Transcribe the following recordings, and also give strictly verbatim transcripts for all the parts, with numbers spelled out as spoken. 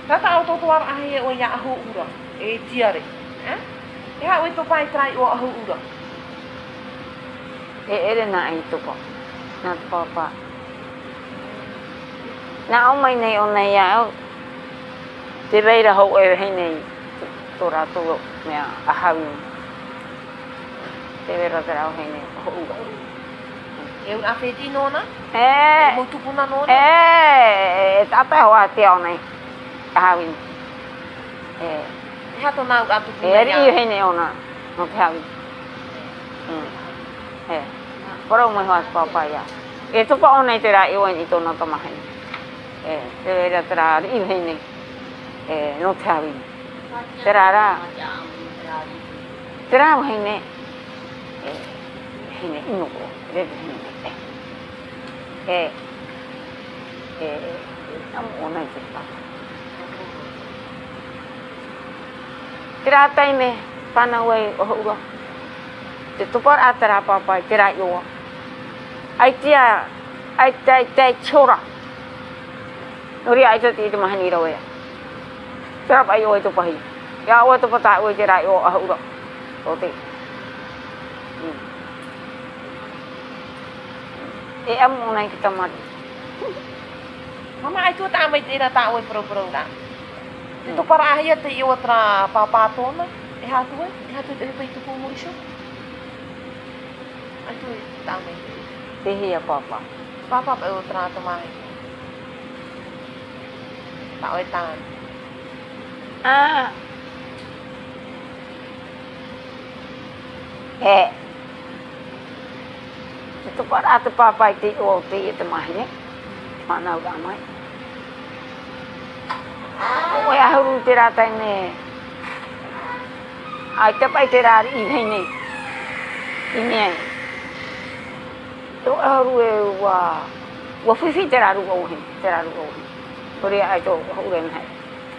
Tata auto tuar ahe o ya ahu ura. E tiare. Eh? E ha o to pai trai o ahu ura. E ere na ai to ko. Na papa. Na o mai nei o nei ya. Te reira ho e he nei. To rato mea ahau. Te reira te rau he nei ho ura. E un afeti nona? E. Mo tupuna nona? E. Tata ho a te o nei. Ahau. E. E ha to nau atu puna E ri he nei ona. No te hau. E. Kora mai hoa papa ya. E tupa o nei te ra i wan i tōna tamahi. E. Te reira te ra i he nei. E. No te hau. Te ra ra. Te ra he nei. E. He nei ino ko. Re he nei. E. E. Am o nei te papa. Te rā tai me whanau ai o ura. Te tupar a te rā papa te rā iwa. Ai tia, ai tai tai chora. Nori ai te te mahani rau ea. Te rā pai o e tupahi. Ia o e tupata o e te rā iwa a ura. O te. E amu nai ki tamari. Mama ai tu ta mai te ra ta o e pro pro da. Te to para ahe te iwa tra papa tona. E ha tu e ha tu e pai tu ko morisho. Ai tu ta mai. Te hia papa. Papa e o tra to mai. Ta o e ta. Ah. E. Te tupar a te papa i te o te i te mahi e. Whanau rā mai. O e ahuru te rā tai ne. Ai te pai te rā i hei nei. I nei. Te ahuru e ua. Ua whiwhi te rā ruga o hei. Te rā ruga o hei. Kore ai tō ahuru e mhei.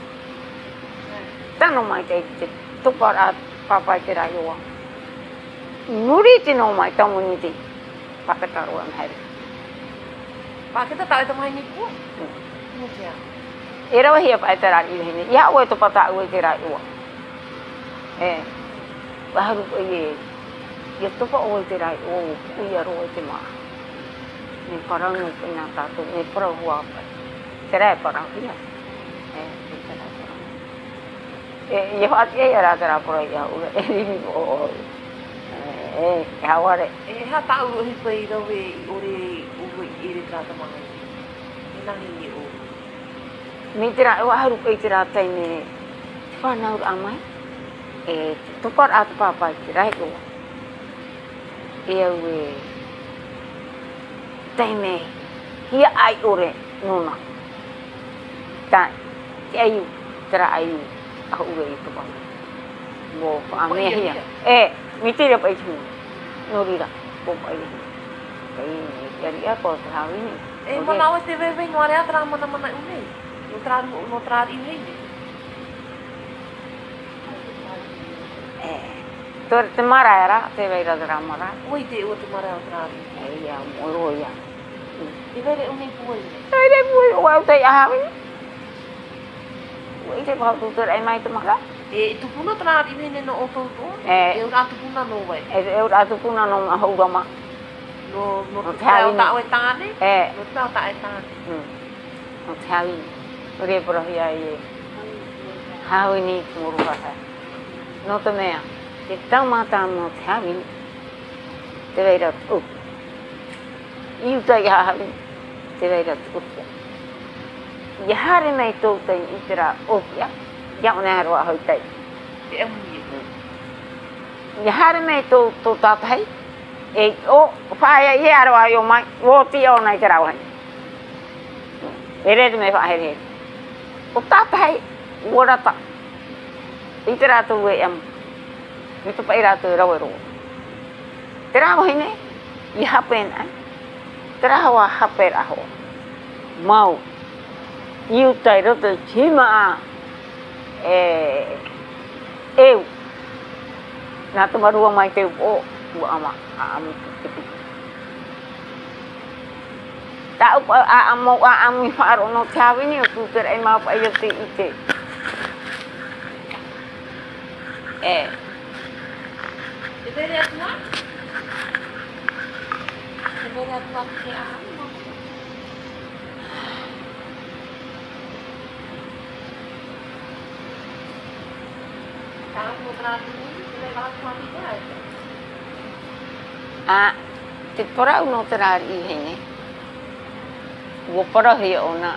Tano mai te te tupar a papa i te rā i oa. Nuri te no mai tamu ni te. Pakataro e mhei. Paketa ta o te mai ni ko? Mo kia. E rawa hia pa e te rā i hei nei. Ia o e to pata o e te rā i oa. E. Waharu ko i e. Ia tupa o e te rā i oa. Ui aro e te maa. Me parau no pe nā tātou. Me parau hua pai. Te rā e parau hia. E. Te rā e parau. E. Ia whaati e rā te rā parau i a ura. E rini o o. E. E haware. E ha ta uru hi pai rau e ore uru i re tra ta mai. E nangi ni o. Me te rā, e waharu kei te rā tai me te whanau a mai. E tupar a te pāpai te rai o. E au e tai me hia ai ore nona. Tai, te aiu, te rā aiu a ure i tupar. Mo wha mea hia. E, me te rapa i tū. No rira, po pai hia. Kei ne, kia ria ko te hawi ni. E mana o te wewe noare a tra mana mana unei. No tra no tra i hei. E. Tō te mara era, te weira te rā mara. Oi te o te mara o tra i. E ia, moro ia. E vere unei puai. E rei pui, o au tei ahawi. Ui te pahau tūtur ai mai te maka. E tupuna tra i hei no o tau tō. E. E ura tupuna no wai. E e ura tupuna no mahaura ma. No no No te te hawi ta o e tāne. E. No te ta e tāne. No te hawi. Ure porohi ai e. Hawi ni moro kata. No te mea. Te taumata no te hawi. Te weira tu. Iu tai hawi. Te weira tu. Ia hare nei tō tai i te rā opia. Ia o nea roa hau tai. Te e muni e. Ia hare nei tō tō tātai. E o whaia i aroa i o mai. O ti o nei te rauhai. E rete me whahere he. O tātai. Uorata. I te rātou e amu. Me tupa i rātou rau e roa. Te rāwai ne. I hape nai. Te rāwa hape raho. Mau. Iu tai roto tima a. E. Eu. Nā te marua mai te o. Ua ama. A amu te piki. ta up a mo a mi faro no chavi ni tu ter ai ma pa yo ti ite eh Deveria atuar? Deveria atuar porque a alma. Kalau mau terapi ini, deveria atuar juga aja. a te pora uno terar i hene wo pora he ona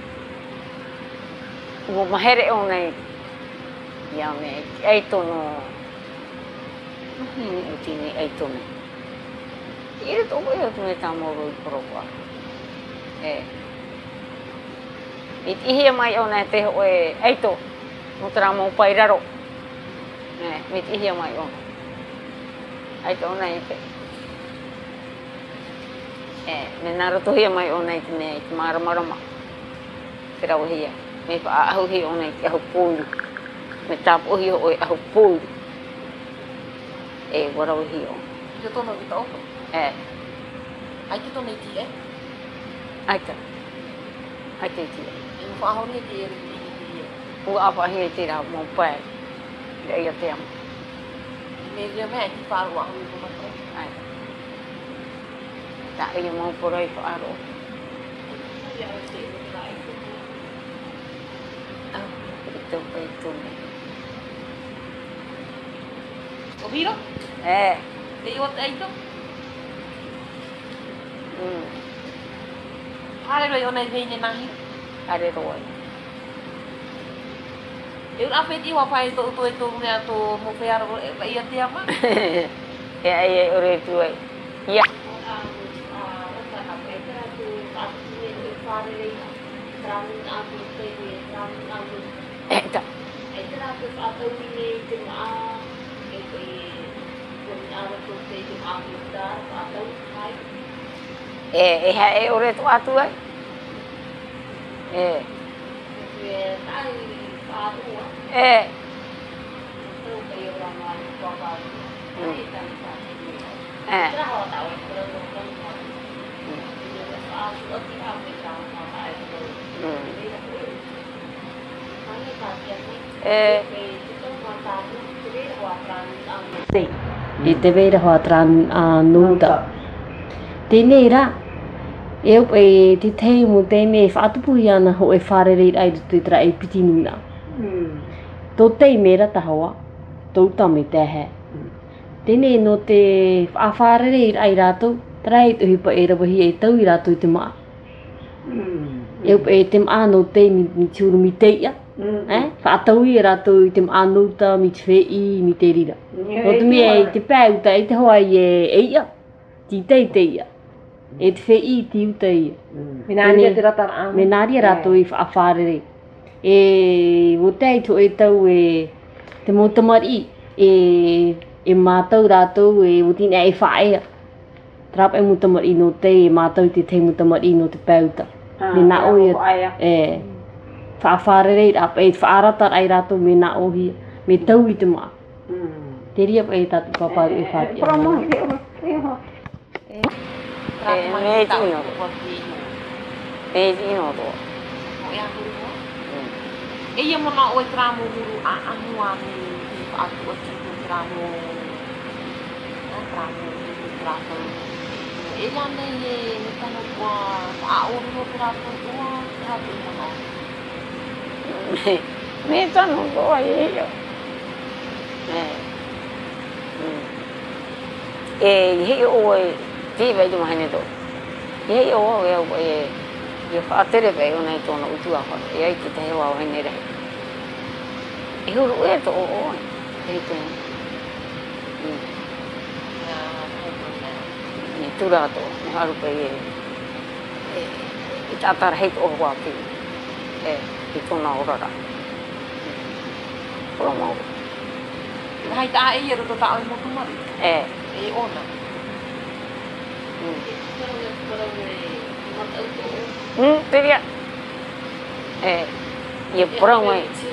wo mahere ona ya me ai to no no hini utini ai to me ire to ko yo me tamo ro pro kwa eh it ihe mai ona te ho e ai to no tra mo pai raro eh mit ihe mai ona ai to na ite eh me naro to hia mai ona ite me mara mara ma tera o hia me pa ahu hi ona ite ahu pulu me tap o hi o ahu pulu e wara o hi o Ito to no kita opo. eh Ai kita no iti eh. ai ta ai te ti Yung paahon ni iti iti iti. o apa hi te ra mo pa e ia te am Media me iti paru ang ito mo. ai ta ia mo por ai fa aro ito pa ito me Obiro? eh Te iwat ay ito. mm Hare lo yon ay venya nahi. are ro Eu apa iti wa pa ito ito ito niya to mo kaya ro iya tiya ma. e ai ore tu ai ia eta eh eh e ore tu atu ai eh eh eh eh Sei, e te hoa tran a nuta. Tēnei rā, e op e te tei mo tēnei whaatupuhi ana ho e whārerei ai te tra e piti nuna. Tō tei mera tahawa, tō tame tehe. Tēnei no te whaafārerei ai rātou, tra e tuhi pa e rawahi e tau i rātou i te maa. E op e te maa no tei mi, mi tūru mi teia. Eh, whaatau i rātou i te maa nuta, mi te whei, mi te rira. O te mea i te pēuta, i te hoa i e eia, ti tei teia. E te whei ti uta ia. Minari te rata ang. Me nāria rātou i whaafārere. E o tei to e tau e te motamari e e mātau rātou e o tina e whaea. Trapa e motamari no te e mātau te te motamari no te pēuta. Me nā o ia e whaafārere rāpa e whaaratar ai rātou me nā o hia. Me tau i te maa. Te ria pa e tātu paparu e whātia. promo Eh, me tino. e ino do O ia huru mo. E ia mo na o e tramo huru a anu a mi atu o tipu tramo. Na tramo tipu tramo. E ia nei e ni tano kua a uru o tramo tua e hatu mo na. me tano do ai yo eh e he o e ti vai do mahane do e o e o e e fa tere vai ona to no utu a fa e ai ki te wa o ne re e o e to o e te ni tu ra to ni haru pe e e ta tar he o wa ki e ki to na ora ra promo Hai ta e ia ro ta o mo tu mari. e E ona. Hmm, teria. Eh, ia prama.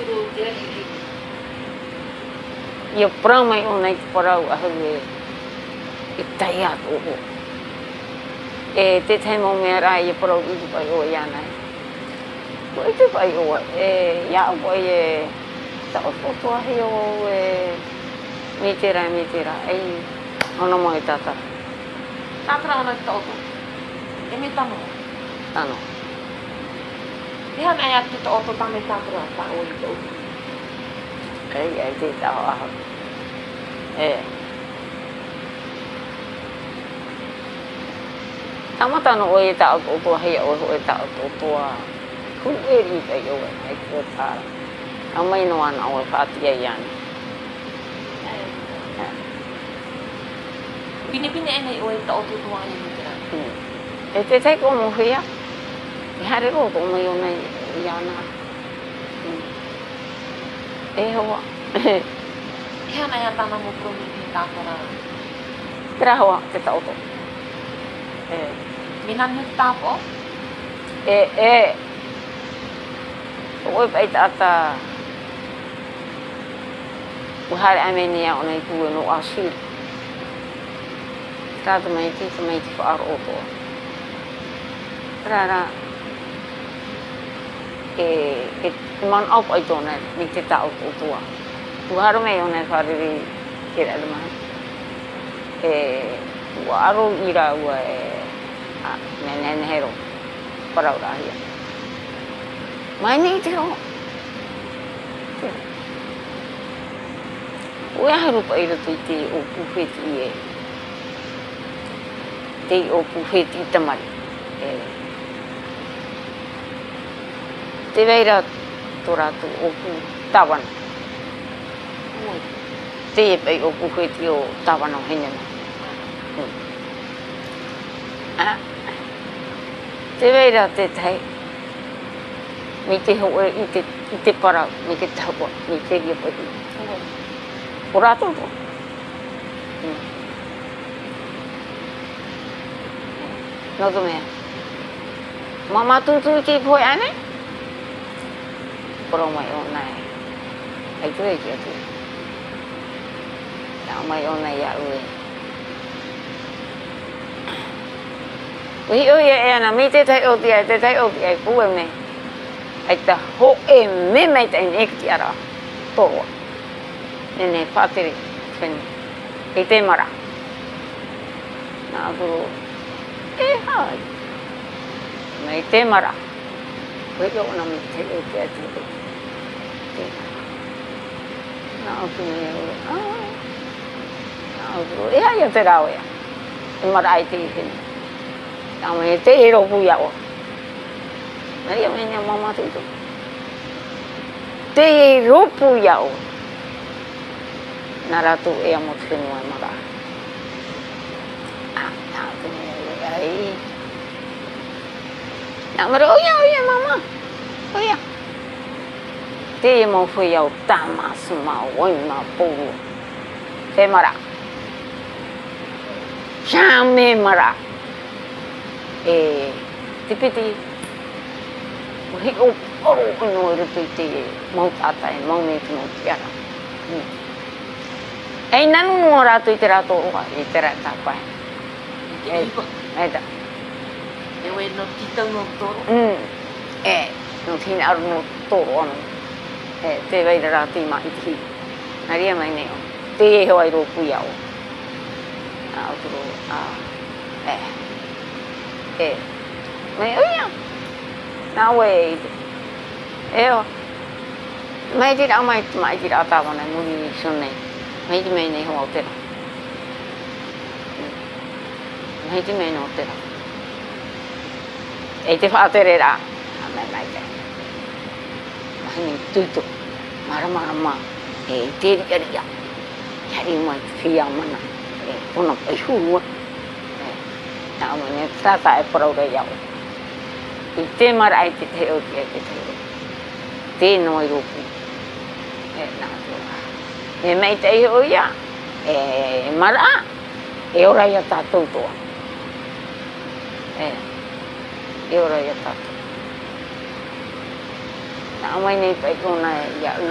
Ia prama o nei parau a hue. E tai atu o. e te te mo me ra e pro i tu pai o ia nai ko i tu pai o e ia o e ta o to he o e mi tira mi tira ai ono mo tata Tatra ona ki tautu. E me tamo. tano E hana ai atu tautu tame tatra ta o i tautu. ai ai te ta o aho e tamata no o e ta o to he o o ta o to a ku e ri te o ai ko ta a mai no ana o fa ti ai ana Pine pine e nei o e tautu tua ni me tira. e te te ko mo hia e hare ro ko mo yo nei ia na e ho E hana ai atana mo promi ki tātara. tra ho te ta o to e Mina ni tapo. e e o e pai tata o hare a me ni a ona i ku no a sir tata mai ti mai ti fa o ko rara e e man op ai tona ni te ta o tua o hare me ona fa ri ke ra ma e o aro ira o e a ne ne ne hero para ora ia mai ni te ro o ia hero pa ira tu te o pufeti e te o pufeti tamari e te veira tora tu o pu tawan te e pai o pufeti o tawan o hene ah te veira te tai mi te ho e te te para mi te tawa mi te ria pai ora to no to me mama tu tu ki phoi ane pro mai on nai ai tu e ki tu na mai on nai ya u wi o ye ana mi te tai o ti ai te tai o ti ai pu e me ai ta ho e me mai ta ne ki ara to ne ne fatiri fen e te mara na bu e hai mai te mara wi o na mi te e te atu na bu ne ah na bu e ai te ra o ya e mara ai te hin na me te e ro bu ya o Maria me nya mama tu tu te e ro bu ya o nara tu e amo te no mara ah na tu ne ai na mara o ya o ya mama o ya te e mo foi ao tama suma o ma po te mara chame mara e te piti o hi o oro no ro te te mau tata e mau me no tiara ai nanu no ra tu te ra to wa e te ra ta pa e ai da E we no kita no toro. mm e no tin ar no to on e te vai ra ti ma i ti aria mai ne o te ho ai ro pu ya o a tu a e e mai o ya na we e o mai ti ra mai mai ti ra ta ba na mu ni sun ne mai ti mai ne ho o te ra mai ti mai no te ra e te fa te re ra mai mai te mai ni tu tu mara mara ma e te ri ri ya ya ri mai fi ya mana e ono ai hu wa e na mo ne ta ta e pro re ya i te mara ai te te o te te te no i ro e na to e mai te o ya e mara e ora ya ta to to e e ora ya ta na mai nei pai ko na ya u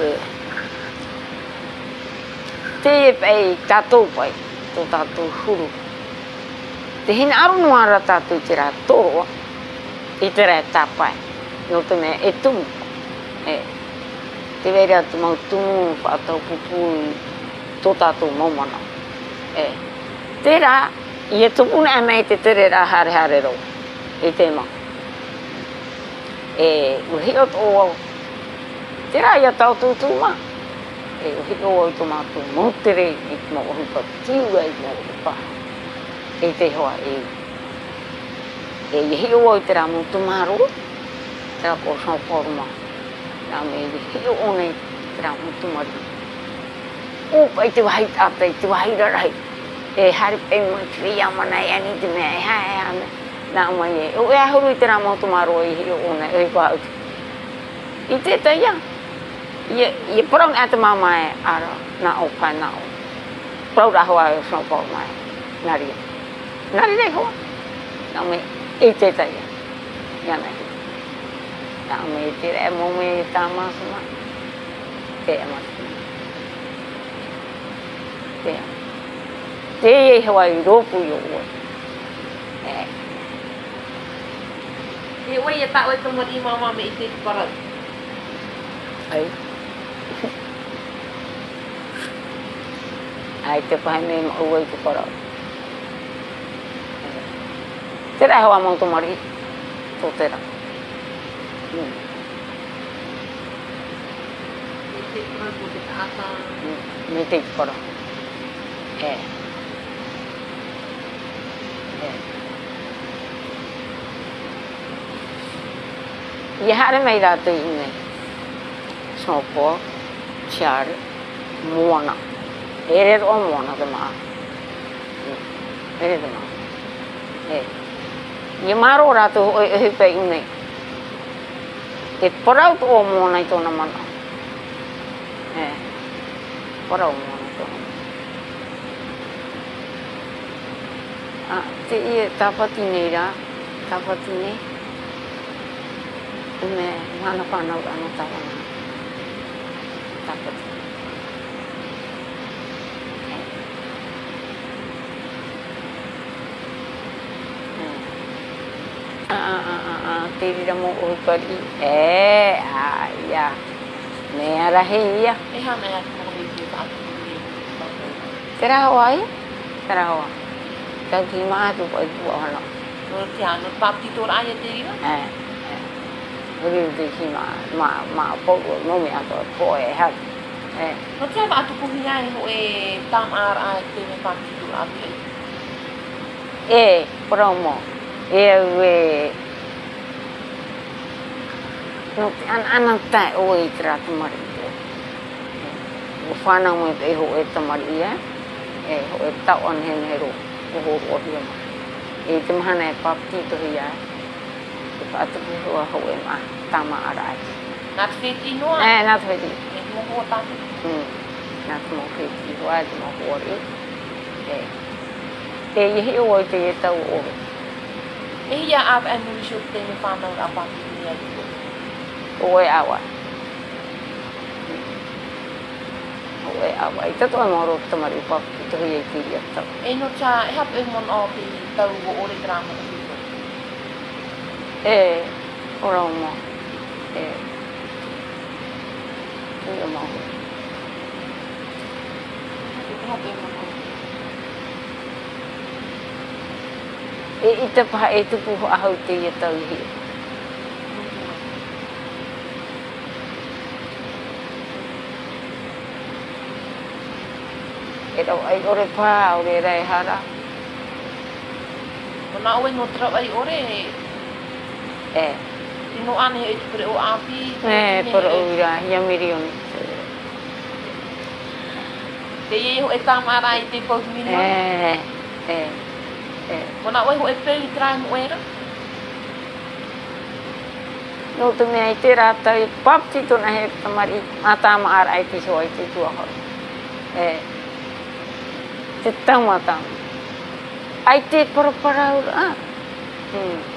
te pai ta to pai to ta to huru Te hina aru nuara tātou te rā tōroa, i te rā tāpai, no te mea e tumu. E, te wera atu mau tumu, whaatau pupu i tō tātou maumana. E, te rā, i e tupuna e mei te tere rā hare hare rau, i te mau. E, uhiot o au, te rā ia tau tūtū ma. E, uhiot o au tō mātou mautere, i te mau uhipa tiu ai mau uhipa. E te hoa e e hi o te rā mūtu māro te rā ko sāu kōruma rā me i hi o nei te rā mūtu mari o pai te wahi tātai te wahi rarai e hari pai mo i te ria mana e ani te mea e hae ane nā mai e o e ahuru i te rā mūtu māro i hi o nei e wā uti i te taia i e parang e te māma e ara nā o pai nā o parau rā hoa e o sāu kōruma e nā ria nari rei hoa, nā me e te taia, ia nei. Nā me e te rei mō me e tā māsuma, te e māsuma. Te e. Te e hoa i rōpu i o oi. E. E oi e tā oi ka mori mama me i te parau. Ai. Ai te pahe me ma oi te parau. Te rā hoa mau tō mari, tō te rā. Mm. Me te parau ko te tātā. Mm. Me te parau. E. E. Ia hare mei rātou i nei. Snowball, tiare, moana. E re roa moana te maa. E re te maa. E. Ia maro rātou o e hupe i nei. E parau tō o mōna i tōna mana. E. Parau mōna i tōna mana. Ah, te ia tāpati nei rā. Tāpati nei. E me mana whanau anō tāwana. Tāpati. Te rira mō uipari. E, a, ia. Me arahe ia. E hana e atu mō i te atu i Te rā hoa ia? Te rā hoa. Tau ki maa tu pai tua hana. no te anu tāpti tō rā ia te rira. E, e. Uri te ki maa, maa, maa pōku, nomi ato pō e hatu. E. No te awa atu kuhi ai ho e tam ar ai te me tāpti tō rā te. E, porau mō. E au e... No te an ana tai o i te rā tamari tō. O whanau mo e ho e tamari ia. E ho e tau an he nero. O ho ho hia ma. E te mahana e papti tohi ia. E whaatupu hoa ho e ma. Tama ara ai. Nā te wheti noa? E, nā te wheti. E mo hoa tāpti. Mm. Nā te mo wheti hoa, te mo hori. E. E ihi o i te e tau o. E hia awa e nui shio te me whanau a pāti ni ai tō. O e awa. O e awa. I tato e moro tamari papti tohi e ki ia tau. E no tā, e hapu e mon o te tau o ore te rāma o tūko. E, ora o mō. E. E o mō. E hapu e mon o. E i te paha e tupu ho ahau te ia tau hi. E rau ai ore pā, ore rai hara. O nā oe no trau ai ore, E. tino ane e te pere o api. E, pora ura, ia mirioni. Te ie ho e tāmara i te pau mirioni. E, e, e. O nā oe ho e peu i trai mo era. No te mea i te rātau, i papti tōna he tamari, a tāma ara ai te soa i te tuahara. E. Te tauma tauma. Ai te paraparau, ah. Hmm.